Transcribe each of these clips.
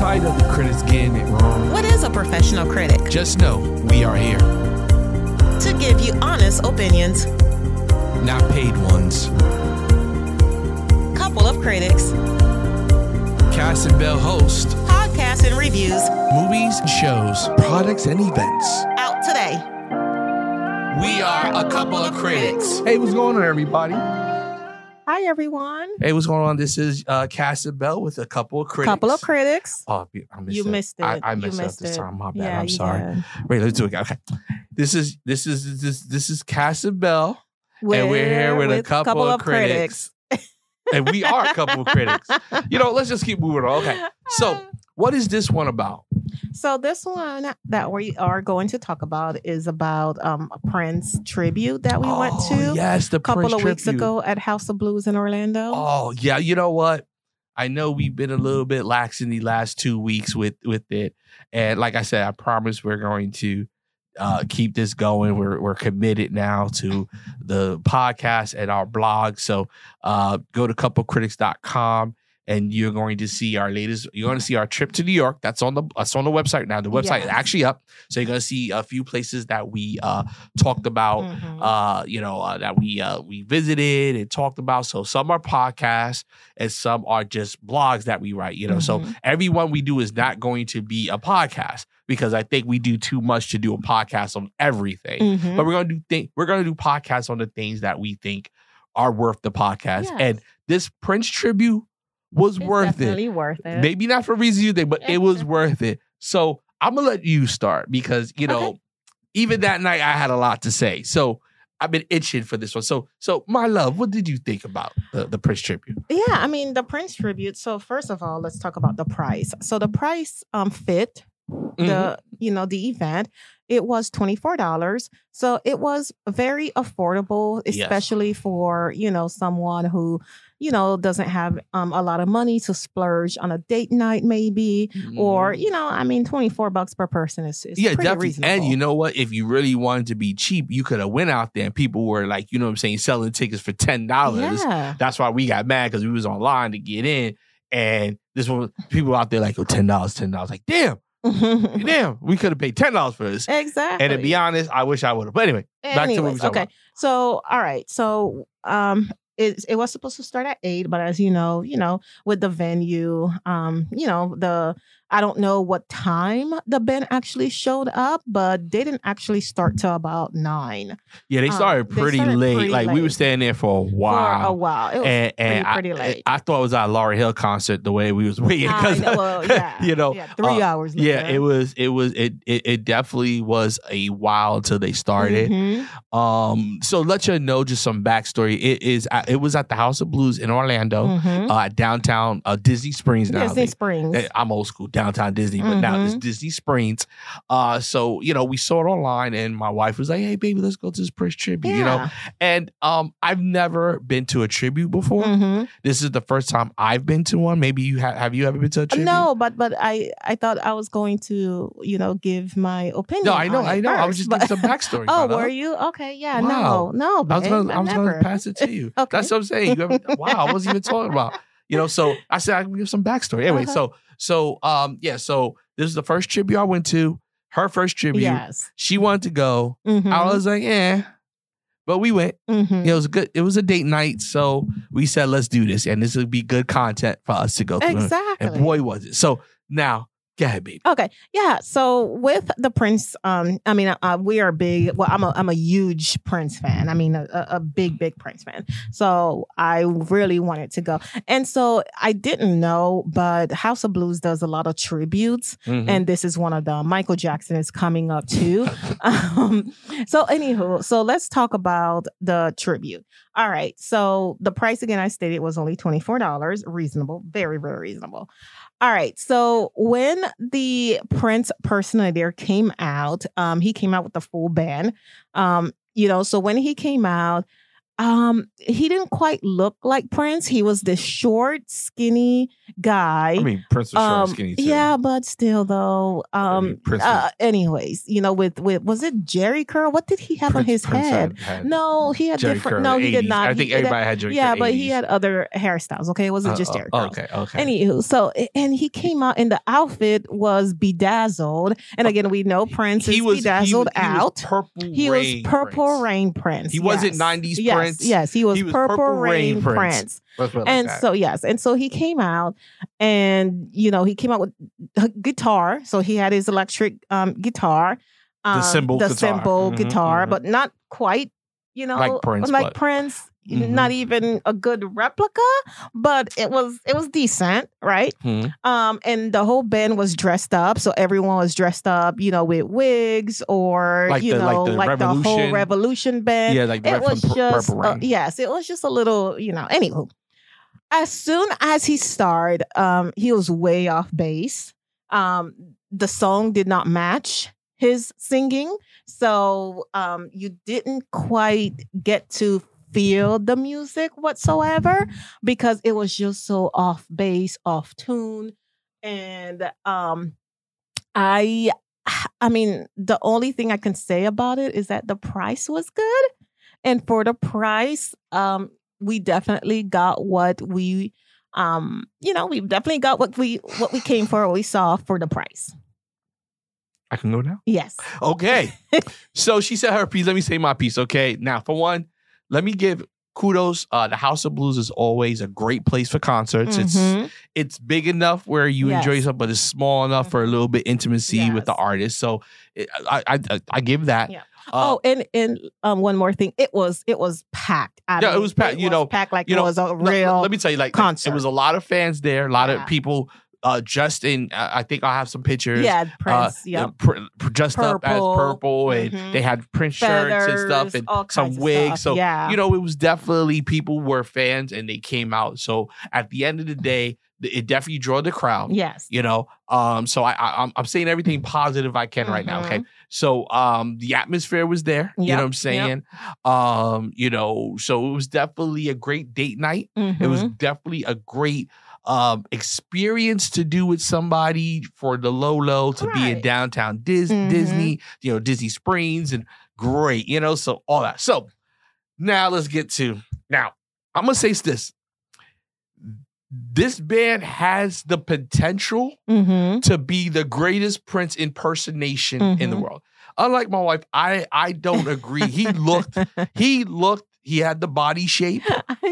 Tired of the critics getting it wrong? What is a professional critic? Just know we are here. To give you honest opinions. Not paid ones. Couple of critics. Cass and Bell host. Podcasts and reviews. Movies and shows. Products and events. Out today. We are a couple of critics. Hey, what's going on, everybody? Hi, everyone. Hey, what's going on? This is Cass and Bell with a couple of critics. Couple of critics. Oh, I missed You it. missed it. I You messed up missed this it. time. My bad. Yeah, I'm you sorry. did. Wait, let's do it again. Okay. This is Cass and Bell. And we're here with a couple of critics. And we are a couple of critics. You know, let's just keep moving on. Okay. So, what is this one about? So this one that we are going to talk about is about a Prince tribute that we went to Yes, the a couple Prince of weeks tribute. ago at House of Blues in Orlando. Oh, yeah. You know what? I know we've been a little bit lax in the last 2 weeks with it. And like I said, I promise we're going to keep this going. We're committed now to the podcast and our blog. So go to couplecritics.com and you're going to see our latest. You're going to see our trip to New York. That's on the website now. The website is actually up. So you're going to see a few places that we talked about. That we visited and talked about. So some are podcasts and some are just blogs that we write. So every one we do is not going to be a podcast, because I think we do too much to do a podcast on everything. But we're going to do podcasts on the things that we think are worth the podcast. Yes. And this Prince tribute was worth definitely it. worth it. Maybe not for reasons you think, but it was worth it. So I'm gonna let you start, because even that night I had a lot to say. So I've been itching for this one. So my love, what did you think about the Prince tribute? Yeah, I mean the Prince tribute. So first of all, let's talk about the price. So the price fit the event. It was $24. So it was very affordable, especially for, someone who, doesn't have a lot of money to splurge on a date night maybe, or, $24 per person is pretty definitely reasonable. And you know what? If you really wanted to be cheap, you could have went out there and people were like, selling tickets for $10. Yeah. That's why we got mad, because we was online to get in. And this one, people out there like, oh, $10. Like, damn, we could have paid $10 for this. Exactly. And to be honest, I wish I would have. But anyway, back to what we talking about. So, all right. So, it was supposed to start at 8, but as you know, with the venue, I don't know what time the band actually showed up, but they didn't actually start till about 9. Yeah, they started pretty late. We were staying there for a while. It was pretty late. I thought it was at a Lauryn Hill concert the way we was waiting. 3 hours later. Yeah, it definitely was a while till they started. So let you know just some backstory. It was at the House of Blues in Orlando, downtown Disney Springs now. Disney Springs. I'm old school, downtown Disney, but now it's Disney Springs. So we saw it online, and my wife was like, "Hey, baby, let's go to this Prince tribute." And I've never been to a tribute before. This is the first time I've been to one. Maybe you have you ever been to a tribute? No, but I thought I was going to give my opinion. No, I know. First, I was just giving some backstory. Were you? Okay, yeah. Wow. No. I was going to pass it to you. Okay. That's what I'm saying. Wow, I wasn't even talking about. So I said I can give some backstory. Anyway, so this is the first tribute I went to. Her first tribute. Yes. She wanted to go. I was like, but we went. It was good. It was a date night, so we said, let's do this, and this would be good content for us to go through. Exactly. And boy, was it. So now, go ahead, baby. Okay. Yeah. So with the Prince, we are big. Well, I'm a huge Prince fan. I mean, a big Prince fan. So I really wanted to go. And so I didn't know, but House of Blues does a lot of tributes. And this is one of them. Michael Jackson is coming up too. So let's talk about the tribute. All right. So the price, again, I stated was only $24. Reasonable. Very, very reasonable. All right. So when the Prince personator came out, he came out with the full band. So when he came out, He didn't quite look like Prince. He was this short, skinny guy. I mean, Prince was short and skinny too. Yeah, but still though. Prince was- Anyways, with was it Jerry curl? What did he have on his head? No, he had Jerry different. curl, No, he 80s. did not. I think everybody had Jerry Yeah, curl, but he 80s. had other hairstyles. Okay, it wasn't just Jerry curl. Okay. Anywho, so and he came out and the outfit was bedazzled, and again we know Prince is bedazzled out. He was Purple Rain Prince. He wasn't 90s yes, Prince. Yes, he was Purple Rain Prince. And so he came out, and he came out with a guitar. So he had his electric guitar, the cymbal guitar, but not quite, like Prince. Mm-hmm. Not even a good replica, but it was decent, right? Mm-hmm. And the whole band was dressed up, so everyone was dressed up, with wigs or like the whole Revolution band. Yeah, like the it was just Purple Rain. yes, it was just a little, Anywho, as soon as he started, he was way off base. The song did not match his singing, so you didn't quite get to feel the music whatsoever because it was just so off base, off tune. And I mean, the only thing I can say about it is that the price was good. And for the price, we definitely got what we definitely got what we came for, what we saw for the price. I can go now? Yes. Okay. So she said her piece. Let me say my piece. Okay. Now, for one, let me give kudos. The House of Blues is always a great place for concerts. Mm-hmm. It's big enough where you enjoy yourself, but it's small enough for a little bit intimacy with the artist. So I give that. Yeah. And one more thing. It was packed. It was packed. It was packed like it was a real. Let me tell you, concert. It was a lot of fans there. A lot of people. Just in, I think I'll have some pictures. Yeah, Prince. Dressed up as purple, and they had Prince shirts and stuff, and some wigs. So it was definitely people were fans, and they came out. So at the end of the day, it definitely drew the crowd. Yes. So I'm saying everything positive I can right now. Okay. So the atmosphere was there. You know what I'm saying? So it was definitely a great date night. Mm-hmm. It was definitely a great experience to do with somebody for the low to be in downtown Disney, Disney Springs, and great, so all that. So now let's get to I'm gonna say this. This band has the potential to be the greatest Prince impersonation in the world. Unlike my wife, I don't agree. He he had the body shape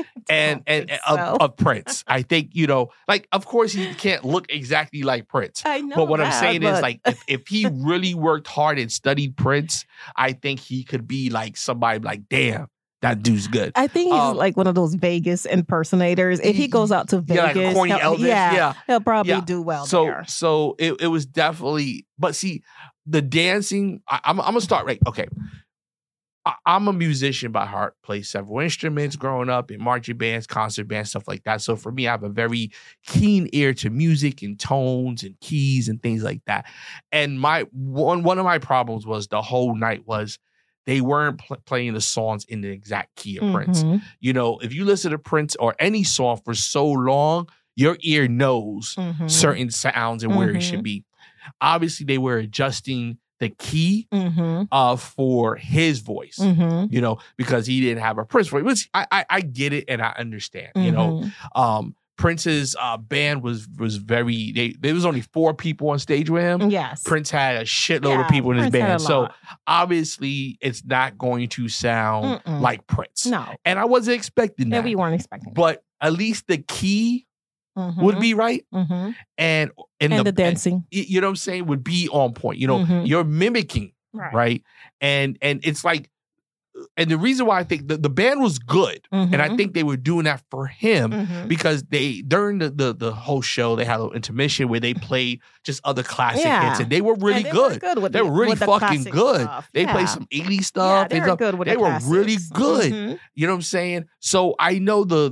of Prince. I think, of course he can't look exactly like Prince. I know. But what I'm saying is if he really worked hard and studied Prince, I think he could be like somebody like, damn, that dude's good. I think he's like one of those Vegas impersonators. If he goes out to Vegas, like a corny Elvis. He'll probably do well there. So it was definitely, but see, the dancing, I'm going to start right. Okay. I'm a musician by heart, play several instruments growing up in marching bands, concert bands, stuff like that. So for me, I have a very keen ear to music and tones and keys and things like that. And one of my problems was the whole night was they weren't playing the songs in the exact key of Prince. If you listen to Prince or any song for so long, your ear knows certain sounds and where it should be. Obviously, they were adjusting the key for his voice, because he didn't have a Prince voice, which I get it and I understand, Prince's band was very, there was only 4 people on stage with him. Yes. Prince had a shitload of people in his band. So obviously it's not going to sound like Prince. No. And I wasn't expecting that. And we weren't expecting that. But at least the key would be right. And the dancing, you know what I'm saying, would be on point. You're mimicking, right? And it's like, and the reason why I think the band was good, and I think they were doing that for him because they, during the whole show, they had a little intermission where they played just other classic hits, and they were really good. They were really fucking good. Stuff. They played some 80s stuff. They were good with They were really good. You know what I'm saying? So I know the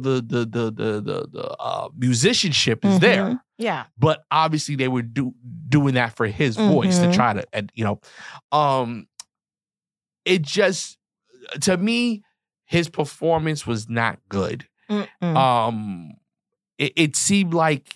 musicianship is there. Yeah. But obviously they were doing that for his voice to try to, it just, to me, his performance was not good. Mm-mm. It seemed like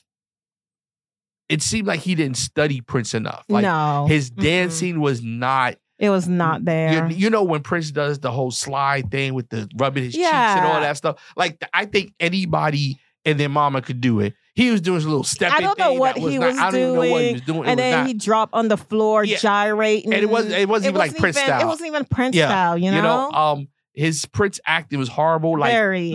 he didn't study Prince enough. Like No. his dancing was not. It was not there. You know when Prince does the whole slide thing with the rubbing his cheeks and all that stuff. Like I think anybody and their mama could do it. He was doing his little stepping thing. I don't know what he was I don't even know what he was doing. And then he dropped on the floor, gyrating. And it wasn't even like Prince style. It wasn't even Prince style, you know? His Prince acting was horrible. Very.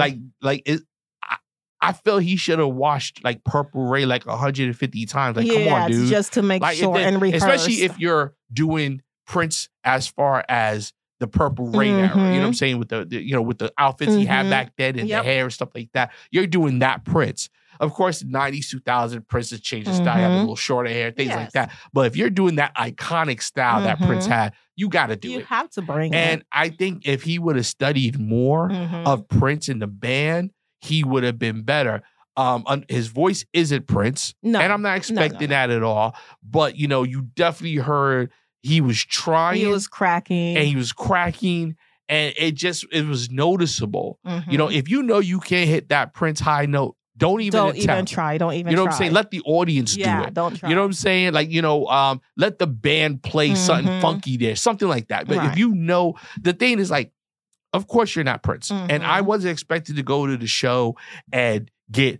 I feel he should have watched like Purple Rain like 150 times. Like, come on, dude. Just to make sure and rehearse. Especially if you're doing Prince as far as the Purple Rain era. You know what I'm saying? With the outfits he had back then and the hair and stuff like that. You're doing that Prince. Of course, the 90s, 2000, Prince has changed his style, have a little shorter hair, things like that. But if you're doing that iconic style that Prince had, you got to do it. You have to bring it. And I think if he would have studied more of Prince in the band, he would have been better. His voice isn't Prince. No. And I'm not expecting that at all. But, you definitely heard he was trying. He was cracking. And he was cracking. And it was noticeable. If you can't hit that Prince high note, don't even try. You know what I'm saying? Let the audience do it. Don't try. You know what I'm saying? Like, let the band play something funky there, something like that. But if the thing is like, of course you're not Prince. And I wasn't expected to go to the show and get,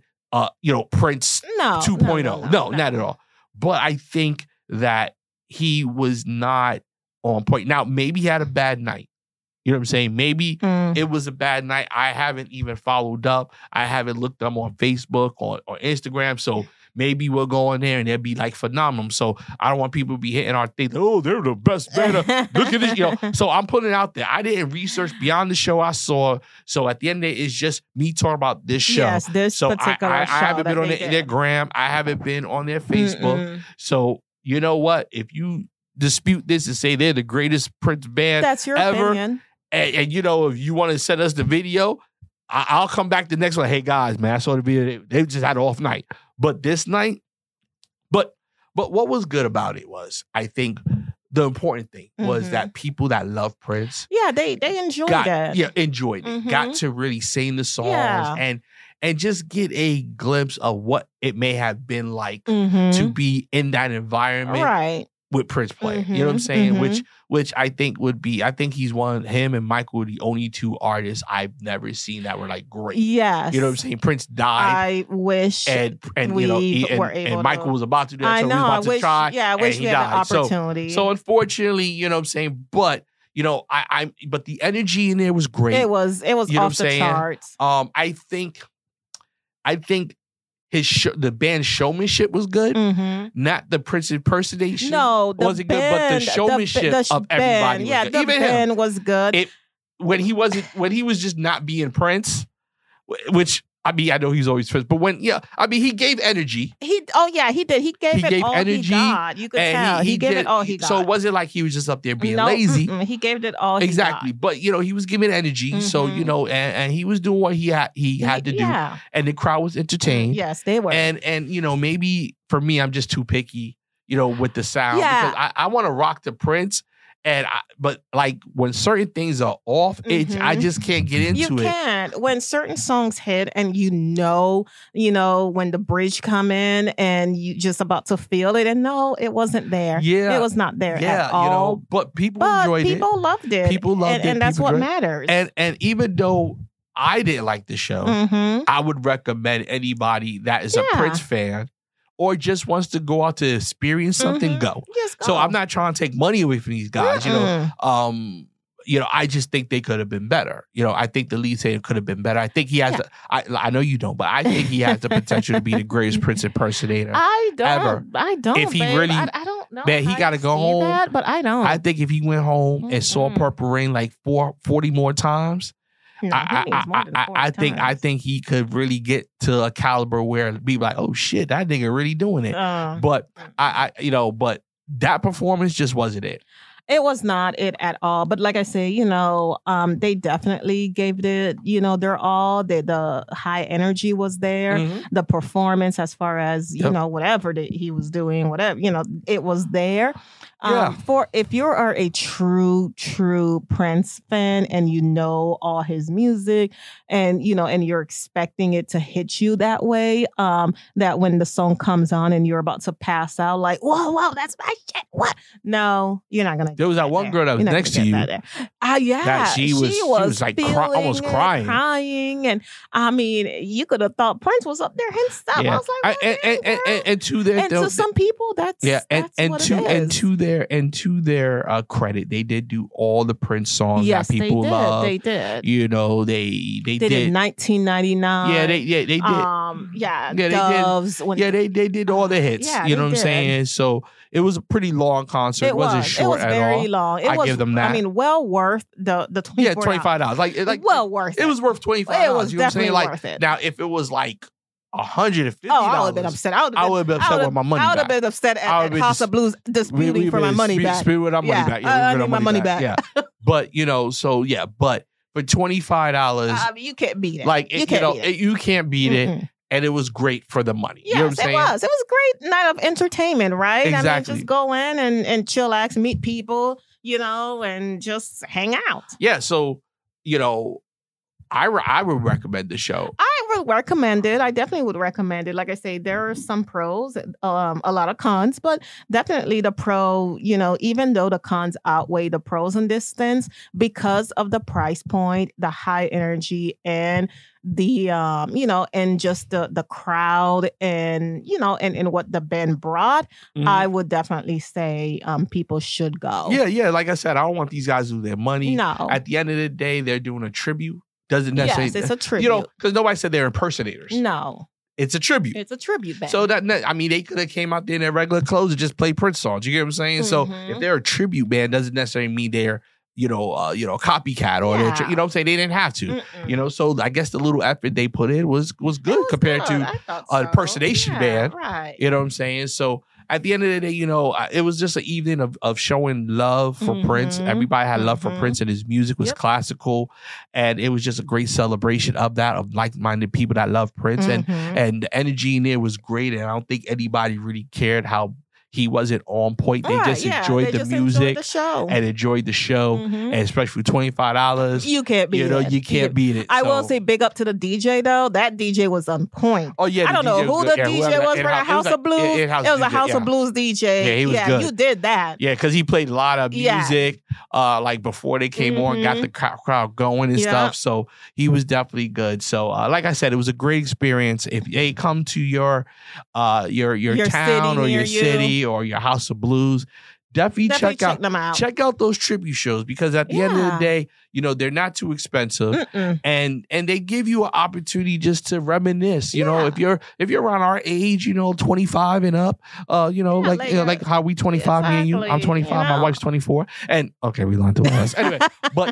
Prince 2.0. No, not at all. But I think that he was not on point. Now, maybe he had a bad night. You know what I'm saying? Maybe it was a bad night. I haven't even followed up. I haven't looked them on Facebook or Instagram. So maybe we'll go in there and they'll be like phenomenal. So I don't want people to be hitting our thing. Oh, they're the best band. Look at this. So I'm putting it out there. I didn't research beyond the show I saw. So at the end of it, it's just me talking about this show. Yes, this particular show. I haven't been on their gram. I haven't been on their Facebook. So you know what? If you dispute this and say they're the greatest Prince band that's your ever, opinion. And if you want to send us the video, I'll come back the next one. Hey guys, man, I saw the video. They just had an off night, but this night, but what was good about it was, I think the important thing was that people that love Prince, they enjoyed it. Yeah, enjoyed it. Got to really sing the songs and just get a glimpse of what it may have been like to be in that environment, right? With Prince playing, you know what I'm saying? Which I think him and Michael were the only two artists I've never seen that were like great. Yes. You know what I'm saying? Prince died. I wish and were able and Michael was about to do that. I so know. He was about to try. Yeah, I wish we had an opportunity. So unfortunately, you know what I'm saying? But but the energy in there was great. It was off the charts. I think the band's showmanship was good, not the Prince impersonation. No, wasn't good, but the showmanship of everybody. Was good. The Even band him, was good. When he was just not being Prince, which I know he's always Prince, but he gave energy. He did. He gave it all energy. He got. You could tell. He gave it all he got. So it wasn't like he was just up there being lazy. He gave it all he got. But he was giving energy. So and he was doing what he had to do. And the crowd was entertained. Yes, they were. And maybe for me, I'm just too picky, with the sound. Yeah. Because I want to rock the Prince. But like when certain things are off, I just can't get into it. You can't. When certain songs hit and when the bridge come in and you just about to feel it, and no, it wasn't there. Yeah. It was not there at all. But people enjoyed it. People loved it. People loved it. And that's what matters. And even though I didn't like the show, I would recommend anybody that is a Prince fan or just wants to go out to experience something, go. Just go. So I'm not trying to take money away from these guys, I just think they could have been better. I think the lead singer could have been better. I think he has I know you don't, but I think he has the potential to be the greatest Prince impersonator ever. I don't. If he really, I don't know. Man, he got to go home. But I don't. I think if he went home and saw Purple Rain like 40 more times, No, I think he could really get to a caliber where it'd be like, oh shit, that nigga really doing it. But but that performance just wasn't it. It was not it at all. But like I say, they definitely gave it, their all. The high energy was there. The performance, as far as, whatever that he was doing, whatever, it was there. For if you are a true Prince fan and you know all his music and and you're expecting it to hit you that way, that when the song comes on and you're about to pass out, like, whoa, that's my shit. What? No, you're not gonna. There was that one girl that was next to you. Yeah, that she was like almost crying, and I mean, you could have thought Prince was up there himself. Yeah. I was like, and to some people, that's what it is. And to their credit, they did do all the Prince songs that people love. They did. They did in 1999. Yeah, they did. Doves. They did all the hits. Yeah, you know what I'm saying? So it was a pretty long concert. It wasn't short at all. It was very long. I give them that. I mean, well worth the $24. Yeah, $25. Like well worth it. It was worth $25. It was definitely like, worth it. Now, if it was like $150, I would have been upset. I would have been upset with my money back. I would have been upset at House of Blues disputing for my money back. Dispute with our money back. I need my money back. Yeah. But, but for $25, you can't beat it. Like, you can't beat it. And it was great for the money. Yes, you know what I'm saying? It was a great night of entertainment, right? Exactly. I mean, just go in and chillax, meet people, and just hang out. Yeah. So, I would recommend the show. I would recommend it. I definitely would recommend it. Like I say, there are some pros, a lot of cons, but definitely the pro, even though the cons outweigh the pros in this sense, because of the price point, the high energy, and the and just the crowd and and what the band brought, I would definitely say people should go. Yeah. Like I said, I don't want these guys to lose their money. No. At the end of the day, they're doing a tribute. Doesn't necessarily. Yes, it's a tribute. Because nobody said they're impersonators. No. It's a tribute. It's a tribute band. So they could have came out there in their regular clothes and just played Prince songs. You get what I'm saying? So if they're a tribute band, doesn't necessarily mean they're copycat or they're, you know what I'm saying? They didn't have to. So I guess the little effort they put in was good compared to an impersonation band. Right. You know what I'm saying? So at the end of the day, it was just an evening of showing love for Prince. Everybody had love for Prince, and his music was classical, and it was just a great celebration of that, of like-minded people that love Prince, and the energy in there was great. And I don't think anybody really cared how he wasn't on point. They just enjoyed the music and enjoyed the show, and especially for $25, you can't beat it. You can't beat it. I will say big up to the DJ though. That DJ was on point. Oh yeah, I don't know who the DJ was for the House of Blues. It was a House of Blues DJ. Yeah, he was good. You did that. Yeah, because he played a lot of music, like before they came on, got the crowd going and stuff. So he was definitely good. So like I said, it was a great experience. If they come to your town or your city or your House of Blues, definitely check them out. Check out those tribute shows, because at the end of the day, they're not too expensive, and they give you an opportunity just to reminisce. If you're around our age, 25 and up, like how we 25, me and you. I'm 25, my wife's 24, and okay, we learned to us anyway. But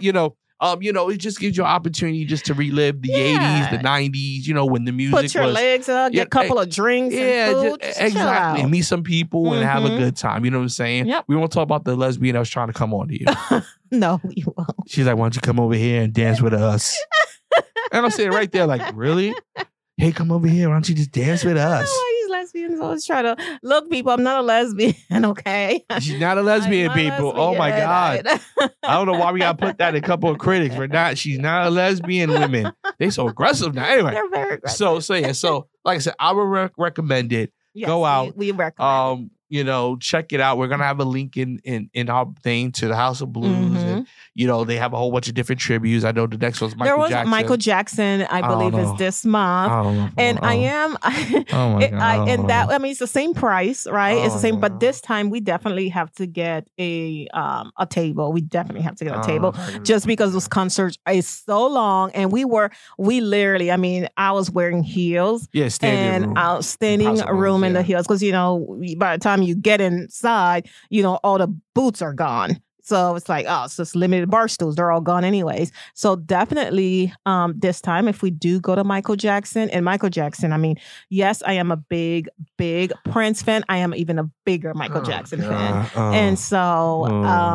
it just gives you an opportunity just to relive the 80s, the 90s, when the music put your legs up, get a couple of drinks and food. Exactly. And meet some people and have a good time. You know what I'm saying? Yep. We won't talk about the lesbian that was trying to come on to you. No, we won't. She's like, why don't you come over here and dance with us? And I'm sitting right there like, really? Hey, come over here. Why don't you just dance with us? Lesbians always try to look, people. I'm not a lesbian, okay? She's not a lesbian, people. Oh my God. I don't know why we gotta put that in a couple of critics. She's not a lesbian, women. They so aggressive now. Anyway. They're very aggressive. So like I said, I would recommend it. Yes, go out. We recommend it. Check it out. We're gonna have a link in our thing to the House of Blues, and they have a whole bunch of different tributes. I know the next one's Michael Jackson. Michael Jackson, I believe, is this month. I don't know. And I am. Oh my God. It's the same price, right? It's the same, but this time we definitely have to get a table. We definitely have to get a table, just because those concerts is so long, and we literally. I mean, I was wearing heels. Yeah, standing room in the heels, because by the time you get inside, all the boots are gone. So it's like, it's just limited bar stools. They're all gone anyways. So definitely this time, if we do go to Michael Jackson, I mean, yes, I am a big, big Prince fan. I am even a bigger Michael Jackson fan. And so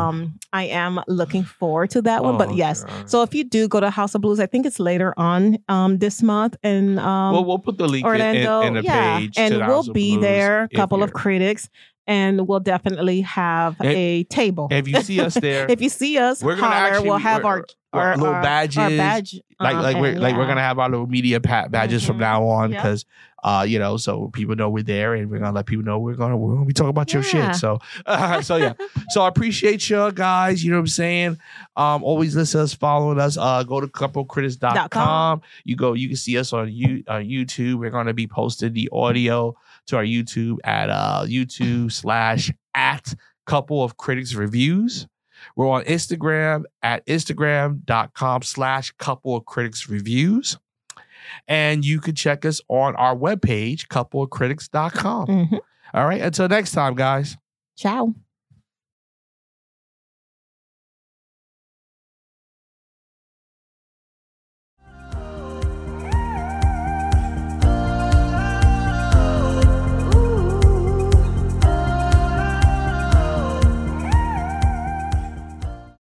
I am looking forward to that one. But yes, so if you do go to House of Blues, I think it's later on this month. And we'll put the link Orlando, in the page. And to the we'll House of be Blues there, a couple of critics. and we'll definitely have a table. If you see us there, if you see us, we're gonna holler, we'll have our little badges. Our badge, we're gonna have our little media badges from now on because so people know we're there, and we're gonna let people know we're gonna be talking about your shit. So so I appreciate you guys. You know what I'm saying? Always listen to us, following us. Go to couplecritics.com. You can see us on YouTube. We're gonna be posting the audio to our YouTube at YouTube/@coupleofcriticsreviews. We're on Instagram at Instagram.com/coupleofcriticsreviews. And you can check us on our webpage, coupleofcritics.com. All right. Until next time, guys. Ciao.